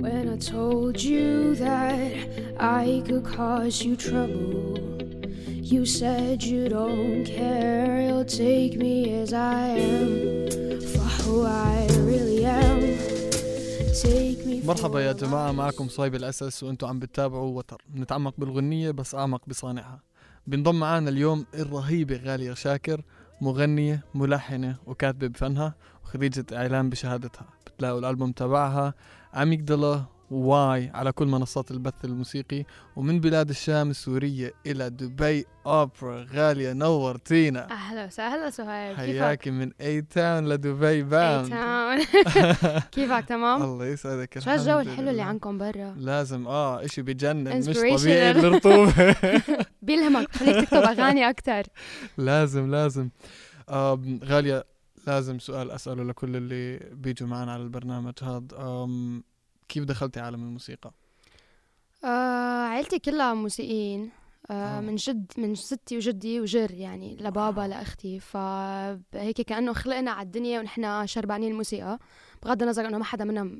When I told you that I could cause you trouble, you said you don't care, you'll take me as I am, for who I really am. Take me. مرحبا يا جماعة، معكم صايب الأساس وانتوا عم بتتابعوا وتر، نتعمق بالغنية بس أعمق بصانعها. بنضم معانا اليوم الرهيبة غالية شاكر، مغنية ملحنة وكاتبة بفنها وخريجة إعلام بشهادتها. بتلاقوا الألبوم تبعها أميجدلا واي على كل منصات البث الموسيقي. ومن بلاد الشام السورية إلى دبي أوبرا. غالية نورتينا. أهلا وسهلا سهيل، حياكي من أي تاون لدبي باوند. كيفك؟ تمام الله يسعدك. شو الجو الحلو اللي عندكم برا؟ لازم اشي بجنن، مش Inspirational. طبيعي الرطوبة. بيلهمك، خليك تكتب أغاني أكتر. لازم غالية، لازم سؤال أسأله لكل اللي بيجوا معنا على البرنامج هذا. كيف دخلتي عالم الموسيقى؟ عائلتي كلها موسيقيين. من ستي وجدي وجر، يعني لبابا لأختي، فهيك كأنه خلقنا على الدنيا ونحن شربانين الموسيقى، بغض النظر أنه ما حدا منهم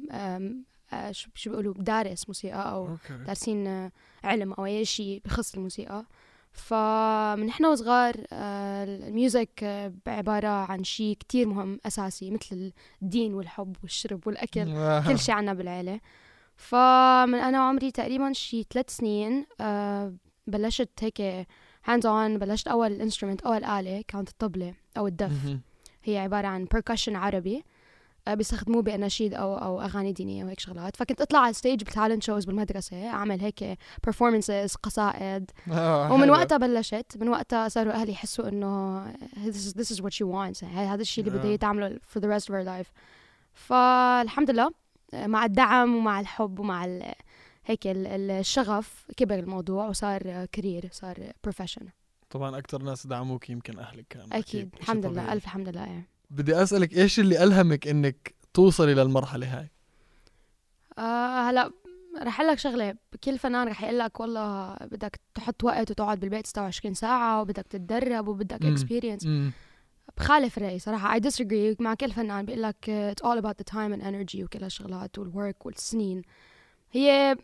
شو بيقولوا دارس موسيقى أو دارسين علم أو أي شيء بخص الموسيقى. فمن إحنا وصغار الميوزك عبارة عن شيء كتير مهم أساسي، مثل الدين والحب والشرب والأكل. كل شيء عنا بالعيلة. فمن أنا عمري تقريبا شي 3 سنين بلشت هيك hands on. بلشت أول instrument، أول آلة كانت الطبلة أو الدف. هي عبارة عن percussion عربي بيستخدموه بأناشيد أو أغاني دينية وهيك شغلات. فكنت أطلع على الستيج بالتالنت شوز بالمدرسة، أعمل هيك performances، قصائد. ومن وقتها بلشت، من وقتها صاروا أهلي يحسوا إنه this is what she wants، هذا الشيء اللي بدها تعمله for the rest of her life. فالحمد لله مع الدعم ومع الحب ومع هيك الشغف كبر الموضوع وصار كارير، صار بروفيشن. طبعا أكتر ناس دعموك يمكن أهلك كانوا. أكيد الحمد لله، ألف الحمد لله. يعني بدي أسألك إيش اللي ألهمك إنك توصلي للمرحلة هاي؟ هلا رح أقول لك شغلة، كل فنان رح يقول لك والله بدك تحط وقت وتقعد بالبيت 26 ساعة وبدك تتدرب وبدك experience. بخالف الرأي صراحة. I disagree مع كل فنان بيقول لك it's all about the time and energy وكل هالشغلات والwork والسنين. هي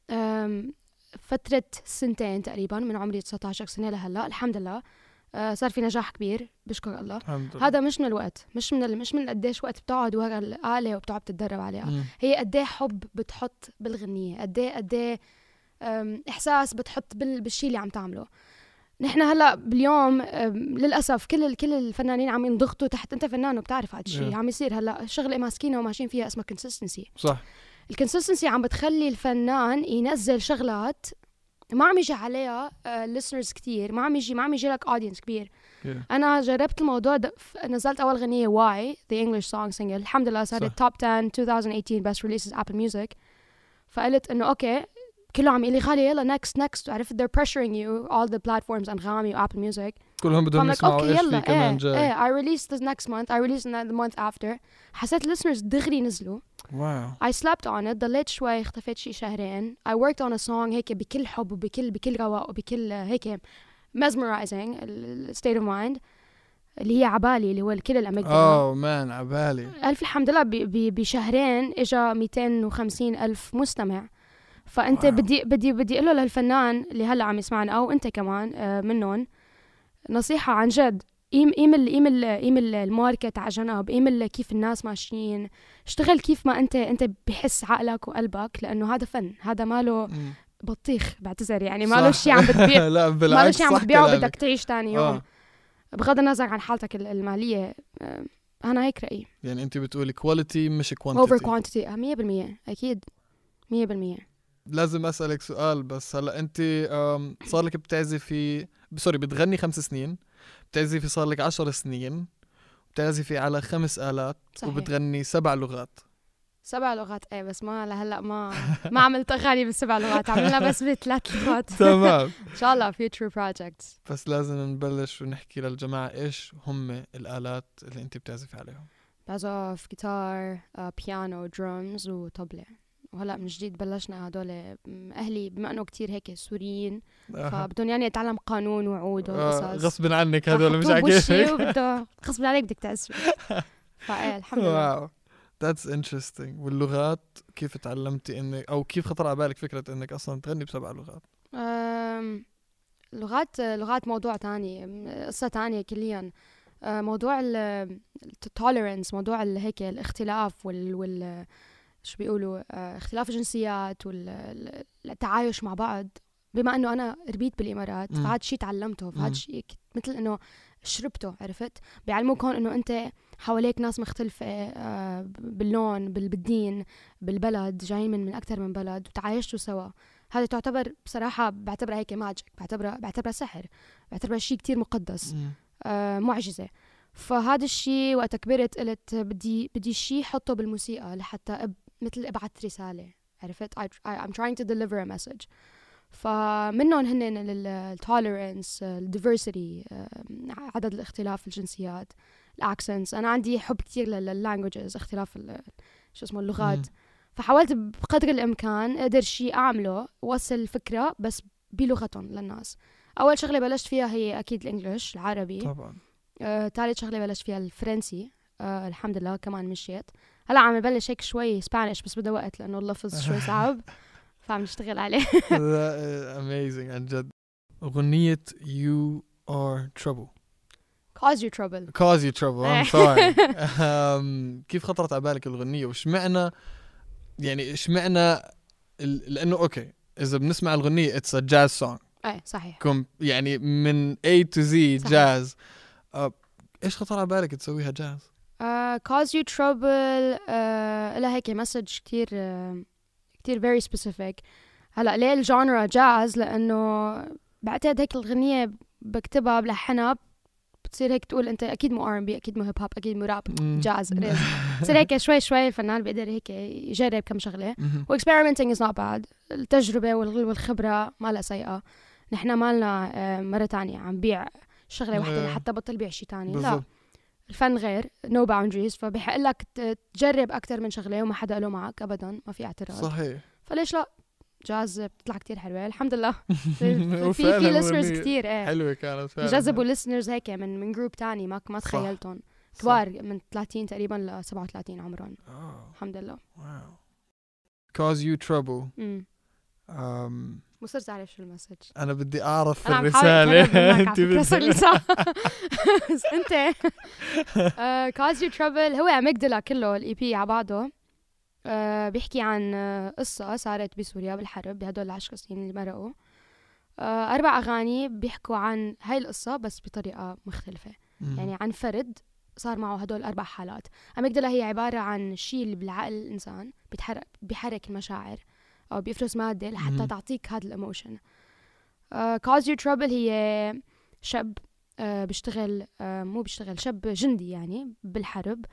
فترة 2 سنين تقريبا من عمري 19 سنة لهلا الحمد لله صار في نجاح كبير بشكر الله. هذا مش من الوقت، مش من قديش وقت بتقعد ورا الآلة وبتقعد تتدرب عليها. هي قديه حب بتحط بالغنية، قديه إحساس بتحط بالشي اللي عم تعمله. نحن هلا باليوم للأسف كل الفنانين عم ينضغطوا تحت انت فنان وبتعرف هذا الشيء عم يصير هلا شغله ماسكينها وماشيين فيها اسمها consistency. صح. الكونسستنسي عم بتخلي الفنان ينزل شغلات ما عم يجي عليها listeners كتير، ما عم يجي لك audience كبير. أنا جربت الموضوع نزلت أول غنية Why the English song single، الحمد لله صارت top 10 2018 best releases Apple Music. فقلت إنه أوكي كله عم يقولي خالي يلا next وعرفت they're pressuring you all the platforms أنغامي و Apple Music كلهم بدهم يسمعوا إيش في كمان جاي. I released this next month، I released the month after. حسيت listeners دغري نزلوا. wow. I slept on it، ضليت شوي، اختفيت شي 2 شهرين. I worked on a song هيك بكل حب وبكل رواق وبكل هيك mesmerizing state of mind اللي هي عبالي، اللي هو كل الأمجدلا. مان عبالي. ألف الحمد لله بشهرين إجا 250,000 مستمع. فأنت بدي أقوله للفنان اللي هلأ عم يسمعنا أو أنت كمان منهم نصيحة عن جد، إيمل الماركت على جنب، إيمل كيف الناس ماشيين، اشتغل كيف ما أنت بحس عقلك وقلبك، لأنه هذا فن، هذا ماله بطيخ بعتذر يعني ماله شيء عم بتبيع. لا بالعكس، ماله شيء عم بتبيعه بدك تعيش تاني يوم. بغض النظر عن حالتك المالية. أنا هيك رأيي. يعني أنت بتقولي quality مش quantity. over quantity 100% أكيد 100%. لازم أسألك سؤال بس هلا أنت صار لك بتعزفي بتغني 5 سنين، بتعزفي صار لك 10 سنين، بتعزفي على 5 آلات صحيح. وبتغني 7 لغات. 7 لغات ايه، بس ما لهلا ما عملت اغاني ب7 لغات، عملنا بس ب3 لغات. تمام. ان شاء الله future projects. بس لازم نبلش ونحكي للجماعة ايش هم الآلات اللي انت بتعزفي عليهم. بعزف جيتار، بيانو، درمز وطبلة. وهلا من جديد بلشنا هدول اهلي بما انه كتير هيك سوريين فبدهم يعني اتعلم قانون وعود وقصص. غصب عنك هدول مش عاجبك. وبده غصب عليك بدك تعزف. فايه الحمد لله. That's interesting. واللغات كيف تعلمتي إنك أو كيف خطر على بالك فكرة إنك أصلا تغني ب7 لغات؟ لغات موضوع تاني، قصة تانية كليا. موضوع التوليرنس، موضوع هيك الاختلاف وال شو بيقولوا اختلاف الجنسيات والتعايش مع بعض. بما انه انا ربيت بالامارات فهذا الشيء تعلمته، فهذا الشيء مثل انه شربته. عرفت؟ بيعلموكم انه انت حواليك ناس مختلفة باللون، بالدين، بالبلد، جايين من اكثر من بلد وتعايشتوا سوا. هذا تعتبر بصراحة بعتبرها هيك ماجيك، بعتبرها سحر، بعتبرها شيء كتير مقدس، معجزة. فهذا الشيء وقت كبرت قلت بدي شيء حطه بالموسيقى لحتى مثل ابعث رسالة. عرفت؟ I'm trying to deliver a message. فمنهم هن التوليرنس، الديفرسيتي، عدد الاختلاف الجنسيات، الاكسنتس. انا عندي حب كتير لللانجويجز، اختلاف شو اسمه اللغات. فحاولت بقدر الامكان اقدر شيء اعمله وصل الفكره بس بلغتهم للناس. اول شغله بلشت فيها هي اكيد الانجليش العربي طبعا. ثالث شغله بلشت فيها الفرنسي. الحمد لله كمان مشيت. هلا عم ببلش هيك شوي سبانيش بس بده وقت لانه اللفظ شوي صعب فعم نشتغل عليه. amazing عن جد. أغنية You Are Trouble. Cause You Trouble. Cause You Trouble. I'm sorry. كيف خطرت على بالك الأغنية وش معنى يعني إيش معنى لأنه أوكي إذا بنسمع الأغنية it's a jazz song. صحيح. يعني من A to Z صحيح. جاز. إيش خطر على بالك تسويها جاز؟ Cause You Trouble لها هيك مسج كتير كتير very specific. هلا ليه الجانرا جاز؟ لأنه بعتقد هيك الغنية بكتبها بلحنها بتصير هيك تقول أنت أكيد مو R&B، أكيد مو هيب هوب، أكيد مو راب، جاز. بتصير هيك شوي شوي الفنان بيقدر هيك يجرب كم شغلة. و experimenting is not bad. التجربة والخبرة ما لها سيئة. نحنا ما لنا مرة تانية عم بيع شغلة واحدة لحتى بطل بيع شي تاني. لا، الفن غير no boundaries. فبيحق لك تجرب أكتر من شغلة وما حدا له معك أبدا، ما في اعتراض. صحيح. فليش لا؟ جاز بتطلع كتير حلوة الحمد لله. في listeners كتير حلوة كانت فعلا. جذبوا listeners هيك من جروب تاني ما تخيلتهم. كبار من 30 تقريبا ل 37 عمرهم. الحمد لله. Cause You Trouble. مو صرت أعرف شو المسج. أنا بدي أعرف الرسالة. أنت أنت Cause You Trouble هو أميجدلا كله الإي بي على بعضه. بيحكي عن قصة صارت بسوريا بالحرب بهدول 10 سنين اللي مرقوا. 4 أغاني بيحكوا عن هاي القصة بس بطريقة مختلفة. يعني عن فرد صار معه هدول 4 حالات. أميجدلا هي عبارة عن شيء اللي بالعقل الإنسان بيحرك المشاعر أو بيفرز مادة لحتى تعطيك هذا الإيموشن. Cause You Trouble هي شاب بيشتغل شاب جندي يعني بالحرب،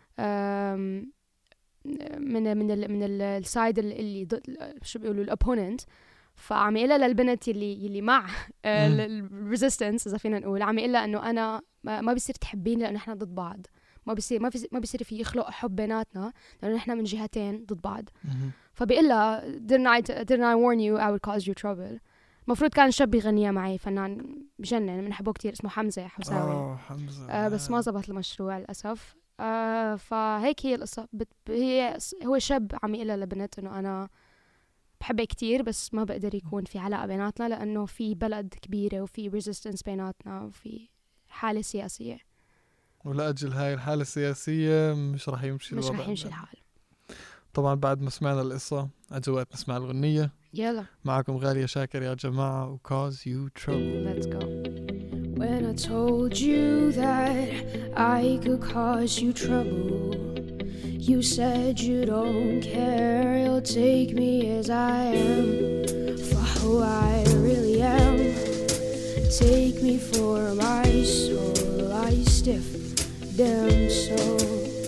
من السايد اللي شو بيقولوا الأوبوننت. فعم يقلها للبنت اللي مع الريزيستنس إذا فينا نقول، عم يقلها إنه أنا ما بيصير تحبيني لأنه إحنا ضد بعض. ما بيصير في يخلق حب بيناتنا لأنه إحنا من جهتين ضد بعض. فبيقلها didn't I warn you I would cause you trouble. مفروض كان شاب يغنيها معي، فنان بجنن بنحبه كتير اسمه حمزة حساوي. حمزة. بس ما زبط المشروع للأسف. فهيك هي القصة. هو شاب عم يقلها لبنت إنه أنا بحبك كتير بس ما بقدر يكون في علاقة بيناتنا لأنه في بلد كبيرة وفي resistance بيناتنا وفي حالة سياسية، ولأجل هاي الحالة السياسية مش رح يمشي الحال. طبعا بعد ما سمعنا القصة أجوات نسمع الغنية. يلا معكم غالية شاكر يا جماعة و Cause You Trouble. Let's go. When I told you that I could cause you trouble, you said you don't care, you'll take me as I am, for who I really am. Take me for my soul, I stiff damn soul.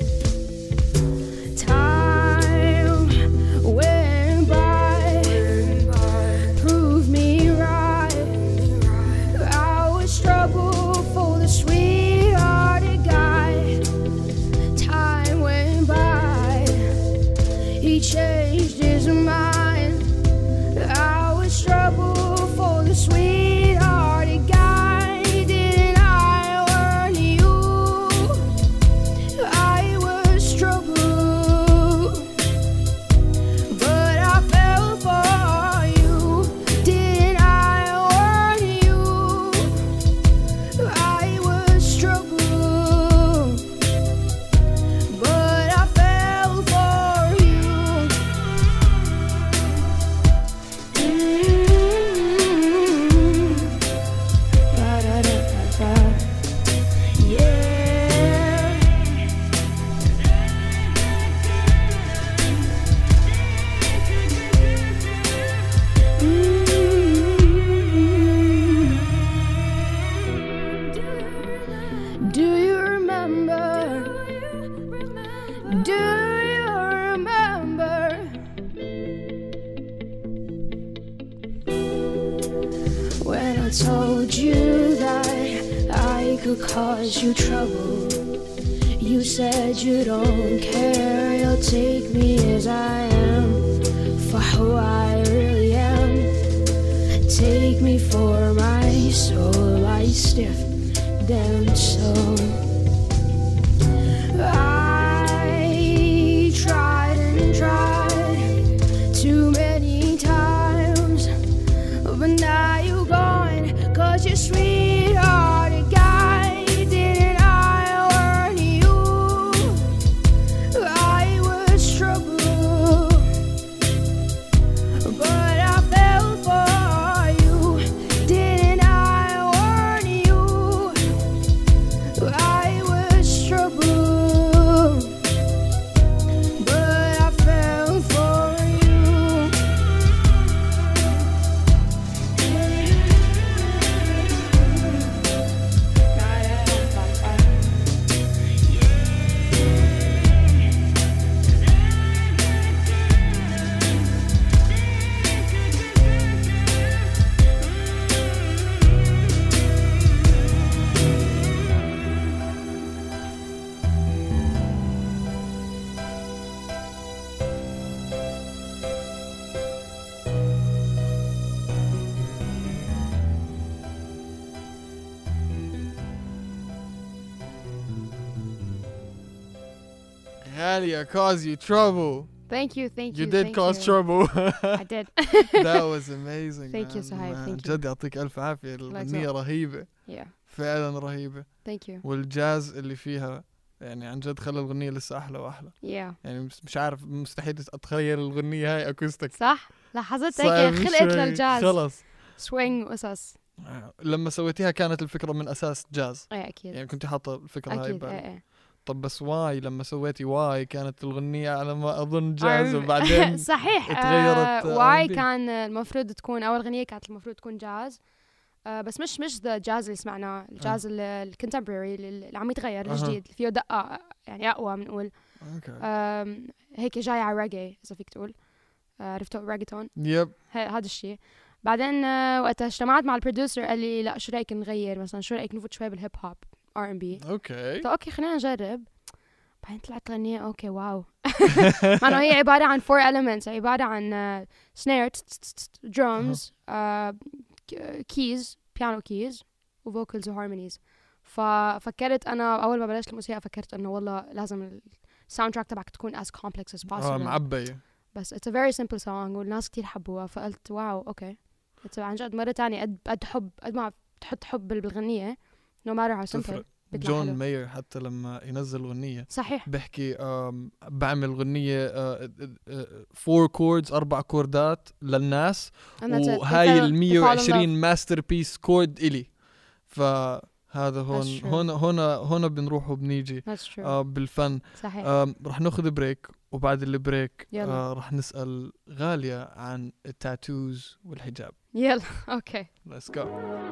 Time went by, proved me right. I was struggle for the sweethearted guy. Time went by, he changed his mind. I was struggle for the sweethearted guy. Didn't I warn you? I was trouble. told you that I could cause you trouble. You said you don't care, you'll take me as I am, for who I really am. Take me for my soul, my stiff damn soul. I tried and tried too many times, but now you're gone, 'cause you're sweethearted guy. Didn't I warn you? I was trouble, but I fell for you. Didn't I warn you? I was trouble, but I fell for you. غالية cause you trouble. Thank you, thank You you. did thank cause you. trouble. I did. That was amazing. Thank you, man. Suhaib, thank you. جد يعطيك ألف عافية. الأغنية رهيبة، Yeah, فعلا رهيبة. thank you. والجاز اللي فيها يعني عن جد خلى الأغنية لسه أحلى وأحلى. Yeah. يعني مش عارف، مستحيل أتخيل الأغنية هاي أكوستيك. صح؟ لاحظت صعب هيك خلقت شوي. للجاز. خلص. سوينج وقصص. لما سويتيها كانت الفكرة من أساس جاز، ايه اكيد. يعني كنت حاطة الفكرة هاي اكيد ببالك. ايه. طب بس واي لما سويتي واي كانت الأغنية على ما أظن جاز، وبعدين صحيح. اتغيرت واي R&B. كان المفروض تكون اول اغنيه كانت المفروض تكون جاز، بس مش ذا جاز اللي سمعناه، الجاز الكونتمبرري اللي عم يتغير الجديد فيه دقه يعني اقوى بنقول. هيك جاي على ريجي اذا فيك تقول. عرفتوا الريجيتون؟ يب. هذا الشيء. بعدين وقتها اجتمعت مع البروديوسر قال لي لا شو رايك نغير مثلا، شو رايك نفوت شوي بالهيب هوب R&B. اوكي. طيب اوكي خلينا نجرب. بعدين طلعت غنية اوكي واو. مع انه هي عبارة عن 4 elements، عبارة عن snare drums keys piano keys وفوكلز وهارمونيز. ففكرت انا اول ما بلشت الموسيقى فكرت انه والله لازم الساوند تراك تبعك تكون as complex as possible. معبية. بس it's a very simple song والناس كتير حبوها، فقلت واو اوكي عن جد مرة تانية قد حب، قد ما تحط حب بالغنية no matter how simple. جون ماير حتى لما ينزل غنية صحيح بحكي بعمل غنية 4 كوردز 4 كوردات للناس، وهاي 120 ماستر بيس كورد إلي. فهذا هون بنروح وبنيجي بالفن. صحيح. رح ناخذ بريك، وبعد البريك رح نسأل غالية عن التاتوز والحجاب. يلا اوكي let's go.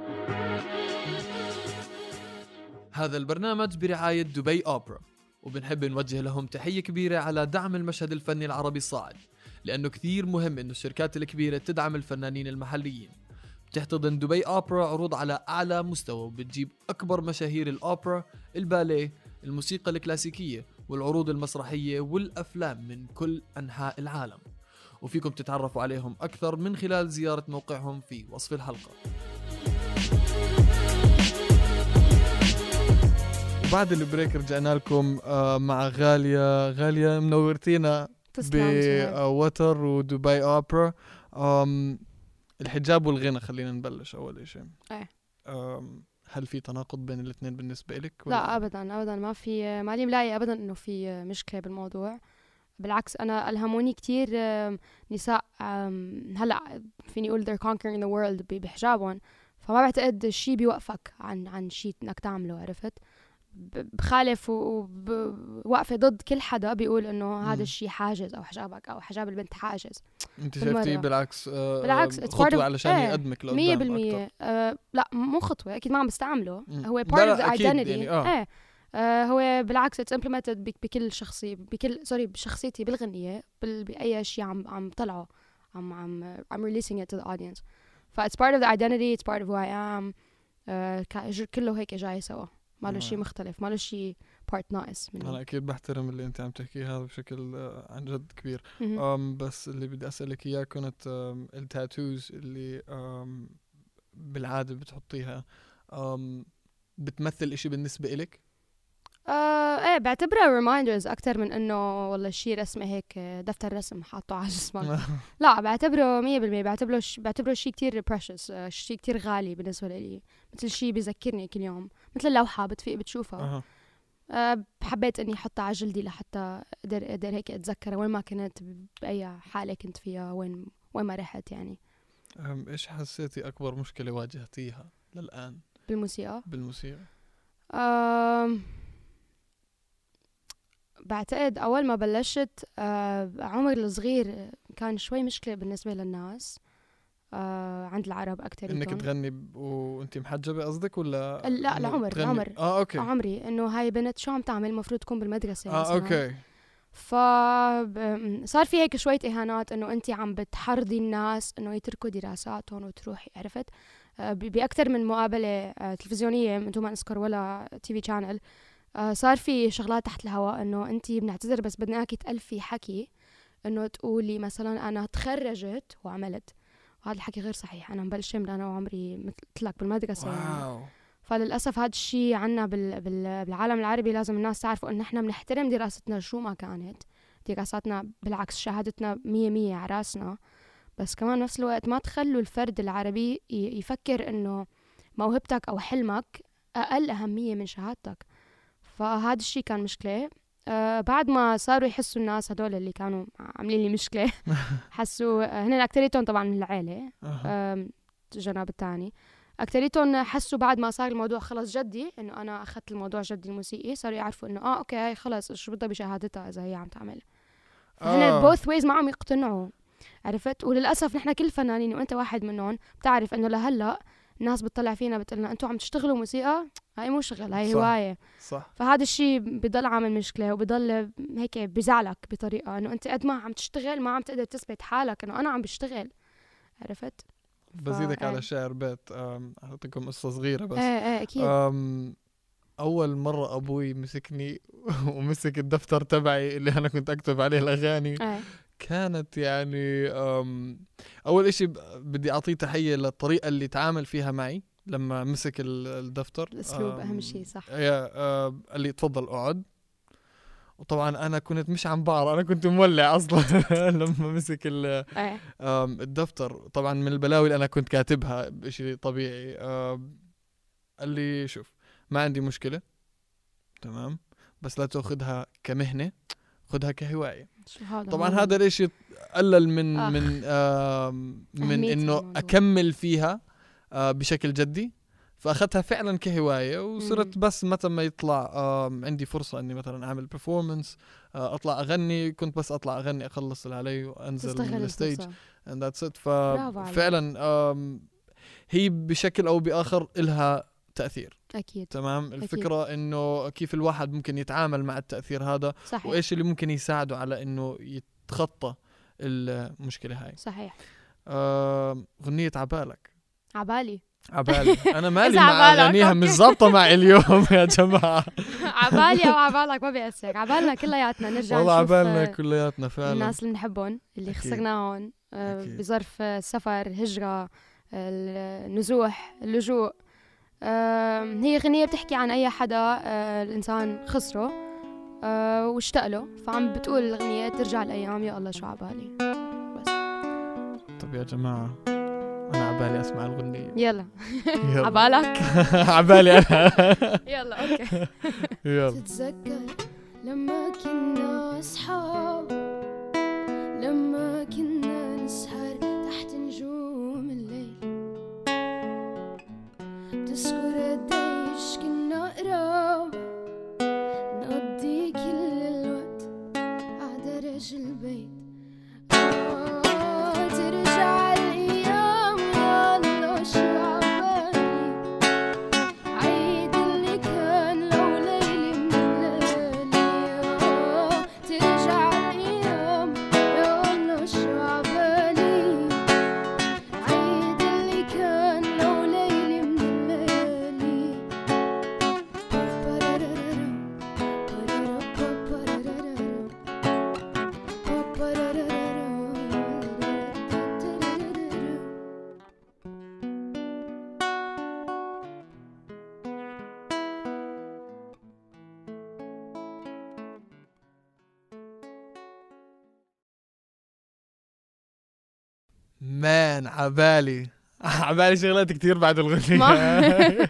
هذا البرنامج برعاية دبي أوبرا، وبنحب نوجه لهم تحية كبيرة على دعم المشهد الفني العربي الصاعد، لأنه كثير مهم إنه الشركات الكبيرة تدعم الفنانين المحليين. بتحتضن دبي أوبرا عروض على أعلى مستوى، وبتجيب أكبر مشاهير الأوبرا، الباليه، الموسيقى الكلاسيكية والعروض المسرحية والأفلام من كل أنحاء العالم، وفيكم تتعرفوا عليهم أكثر من خلال زيارة موقعهم في وصف الحلقة. بعد البريك رجعنا لكم مع غالية منورتينا بوتر ودبي أوبرا. الحجاب والغنى، خلينا نبلش أول شيء. هل في تناقض بين الاثنين بالنسبة لك؟ لا أبدا ما في، مالي ملاقي أبدا إنه في مشكلة بالموضوع. بالعكس أنا ألهموني كتير نساء هلأ فيني أقول they're conquering the world بحجابهم، فما بعتقد شيء بيوقفك عن شيء إنك تعمله. عرفت؟ بخالف ووقفة ضد كل حدا بيقول إنه هذا الشيء حاجز أو حجابك أو حجاب البنت حاجز. أنت شفتي بالعكس خطوة علشان يقدمك لقدام 100%. لا مو خطوة، أكيد ما عم بستعمله. هو part of the identity. يعني هو بالعكس it's implemented بكل شخصية، بشخصيتي بالغنية، بأي شيء عم طلعه، I'm releasing it to the audience. ف it's part of the identity, it's part of who I am. كله هيك جاي سوا، ما له شيء مختلف، ما له شيء part ناقص منه. أنا أكيد بحترم اللي أنت عم تحكيه هذا بشكل عن جد كبير. بس اللي بدي أسألك إياه كانت التاتوز اللي بالعادة بتحطيها بتمثل إشي بالنسبة إلك؟ ايه بعتبرها reminders أكتر من إنه والله شيء رسمي هيك دفتر رسم حاطه على جسمك. لا بعتبره 100%، بعتبره شيء كتير precious، شيء كتير غالي بالنسبة لي، مثل شيء بيذكرني كل يوم، مثل لوحة بتفيق بتشوفها. حبيت إني أحطها على جلدي لحتى أقدر هيك أتذكر وين ما كنت، بأي حالة كنت فيها، وين ما رحت يعني. إيش حسيتي أكبر مشكلة واجهتيها للآن بالموسيقى؟ بعتقد أول ما بلشت عمر الصغير كان شوي مشكلة بالنسبة للناس عند العرب أكتر. إنك تغني وأنت محجبة قصدك ولا؟ لا العمر أوكي. عمري إنه هاي بنت شو عم تعمل، المفروض تكون بالمدرسة مثلاً. أوكي. صار في هيك شوية إهانات إنه أنت عم بتحرضي الناس إنه يتركوا دراساتهم وتروحي، عرفت؟ بأكتر من مقابلة تلفزيونية من دون ما نذكر ولا تي في شانل، صار في شغلات تحت الهواء إنه أنتي بنعتذر بس بدنا إياكي تألفي حكي إنه تقولي مثلا أنا تخرجت وعملت، وهذا الحكي غير صحيح. أنا مبلشة من أنا وعمري مثل لك بالمدرسة يعني. فللأسف هذا الشيء عنا بالعالم العربي لازم الناس تعرفوا إن إحنا بنحترم دراستنا شو ما كانت، دراساتنا بالعكس شهادتنا 100 على راسنا، بس كمان نفس الوقت ما تخلوا الفرد العربي يفكر إنه موهبتك أو حلمك أقل أهمية من شهادتك. فهذا الشيء كان مشكلة. بعد ما صاروا يحسوا الناس هدول اللي كانوا عاملين لي مشكلة حسوا هن أكتريتهم طبعا من العائلة، الجناب الثاني أكتريتهم حسوا بعد ما صار الموضوع خلص جدي، إنه أنا أخذت الموضوع جدي الموسيقي، صاروا يعرفوا إنه أوكي هاي خلص شو بدها بشهادتها إذا هي عم تعمل. هن both ways ما عم يقتنعوا، عرفت؟ وللأسف نحن كل فنانين وأنت واحد منهم بتعرف إنه لهلأ الناس بتطلع فينا بتقلنا أنتوا عم تشتغلوا موسيقى، هاي مو شغل، هاي هواية. صح. فهذا الشيء بضل عامل مشكلة وبضل هيك بزعلك بطريقة إنه أنت قد ما عم تشتغل ما عم تقدر تثبت حالك إنه أنا عم بشتغل، عرفت؟ بزيدك على شعر بيت، أعطيكم قصة صغيرة بس. أكيد. أول مرة أبوي مسكني ومسك الدفتر تبعي اللي أنا كنت أكتب عليه الأغاني. كانت يعني أول إشي بدي أعطيه تحية للطريقة اللي تعامل فيها معي لما مسك الدفتر. الأسلوب أهم شيء. صح. قال لي تفضل اقعد، وطبعا أنا كنت مش عم بعرف، أنا كنت مولع أصلا لما مسك الدفتر. طبعا من البلاوي اللي أنا كنت كاتبها بشيء طبيعي. قال لي شوف ما عندي مشكلة تمام، بس لا تأخذها كمهنة، خذها كهواية. طبعا هذا الاشي قلل من انه اكمل فيها بشكل جدي، فاخذتها فعلا كهواية وصرت بس متى ما يطلع عندي فرصة اني مثلا اعمل performance، اطلع اغني، كنت بس اطلع اغني اخلص اللي علي وانزل من الستيج and that's it. ففعلا هي بشكل او باخر إلها تأثير. أكيد. تمام. الفكرة أكيد. إنه كيف الواحد ممكن يتعامل مع التأثير هذا. صحيح. وإيش اللي ممكن يساعده على إنه يتخطى المشكلة هاي. صحيح. غنية عبالك. عبالي أنا مالي مع أغانيها مش ظابطة معي اليوم يا جماعة. عبالي أو عبالك ما بيأثر، عبالنا كلياتنا نرجع والله عبالنا كلياتنا فعلا. الناس اللي نحبهم اللي خسرناهم بظرف سفر، هجرة، النزوح، اللجوء. هي غنية بتحكي عن أي حدا الإنسان خسره واشتاق له، فعم بتقول الغنية ترجع الأيام يا الله شو عبالي. بس طب يا جماعة أنا عبالي أسمع الغنية. يلا. عبالك. عبالي أنا. يلا أوكي. يلا. تتذكر لما كنا أصحاب، لما كنا نسهر تحت نجوم الليل، تذكر قديش كنا قراب نقضي كل الوقت عدرج البيت. ترجع الأيام يا الله شو عبالي، عيد اللي كان لو ليلة من الليالي. ترجع الأيام يا الله شو عبالي، عيد اللي مان عبالي شغلات كتير بعد الغنية.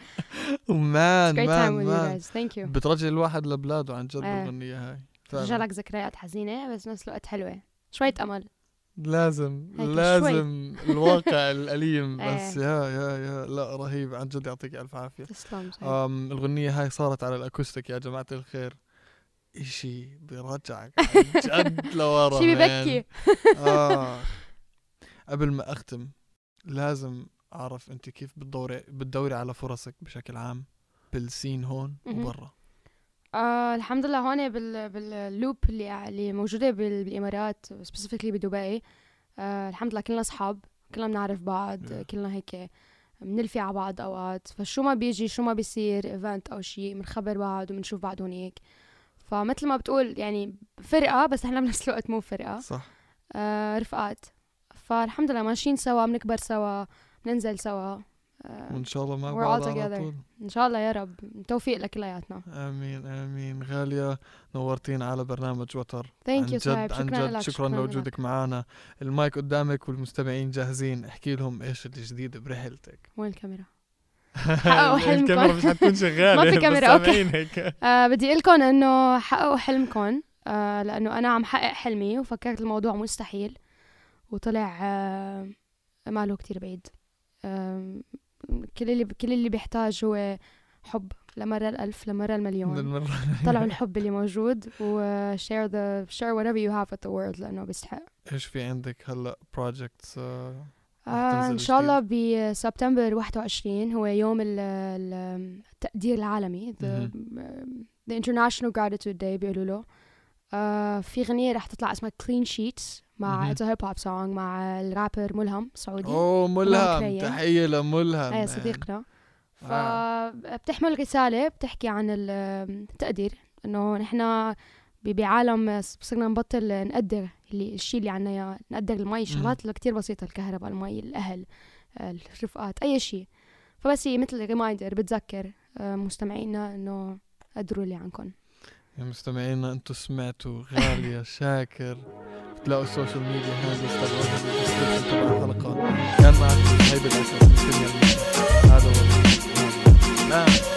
مان بترجع الواحد لبلاده عن جد الغنية هاي، بترجع لك ذكريات حزينة بس نفس الوقت حلوة، شوية أمل. لازم الواقع الأليم بس يا لا رهيب عن جد، يعطيك ألف عافية. تسلم. الغنية هاي صارت على الأكوستيك يا جماعة الخير، إشي بيرجعك عن جد لورا، شي ببكي. قبل ما أختم لازم أعرف أنت كيف بتدوري على فرصك بشكل عام بالسين هون وبرا. الحمد لله هون باللوب اللي موجودة بالإمارات specifically بدبي. الحمد لله كلنا أصحاب، كلنا بنعرف بعض، كلنا هيك بنلفي على بعض أوقات، فشو ما بيجي شو ما بيصير إيفنت أو شيء بنخبر بعض وبنشوف بعض هونيك. فمثل ما بتقول يعني فرقة بس احنا بنفس الوقت مو فرقة، صح. رفقات. فالحمد لله ماشيين سوا، بنكبر سوا، بننزل سوا، وإن شاء الله مع بعض على طول إن شاء الله يا رب. توفيق لكلياتنا. آمين. غالية نورتين على برنامج وتر. عن جد شكرا لوجودك معنا. المايك قدامك والمستمعين جاهزين، احكي لهم إيش الجديد برحلتك. وين الكاميرا؟ الكاميرا مش هتكون شغالة. ما في كاميرا. أوكي. بدي أقول لكم إنه حققوا حلمكم، لأنه أنا عم حقق حلمي وفكرت الموضوع مستحيل وطلع ماله كتير بعيد. كل اللي بيحتاج هو حب، لمرة الألف لمرة المليون. طلعوا الحب اللي موجود و share whatever you have with the world لأنه بيستحق. إيش في عندك هلأ projects؟ إن شاء الله بسبتمبر 21 هو يوم التقدير العالمي، the International Gratitude Day بيقولوا له. في غنية رح تطلع اسمها Clean Sheets مع it's a hip hop song مع الرابر ملهم سعودي. ملهم، تحية لملهم. صديقنا. فبتحمل رسالة بتحكي عن التقدير، انه نحنا بعالم صرنا نبطل نقدر الشيء اللي عنا اياه، نقدر المي، شغلات كتير بسيطة، الكهرباء، المي، الأهل، الرفقات، أي شيء. فبس هي مثل ريمايندر بتذكر مستمعينا انه قدروا اللي عنكم. يا مستمعينا انتم سمعتوا غالية شاكر، بتلاقوا السوشيال ميديا هذا استغلالها بالديسكربشن تبع الحلقة. كان معكم هيدا الأساس. هذا هو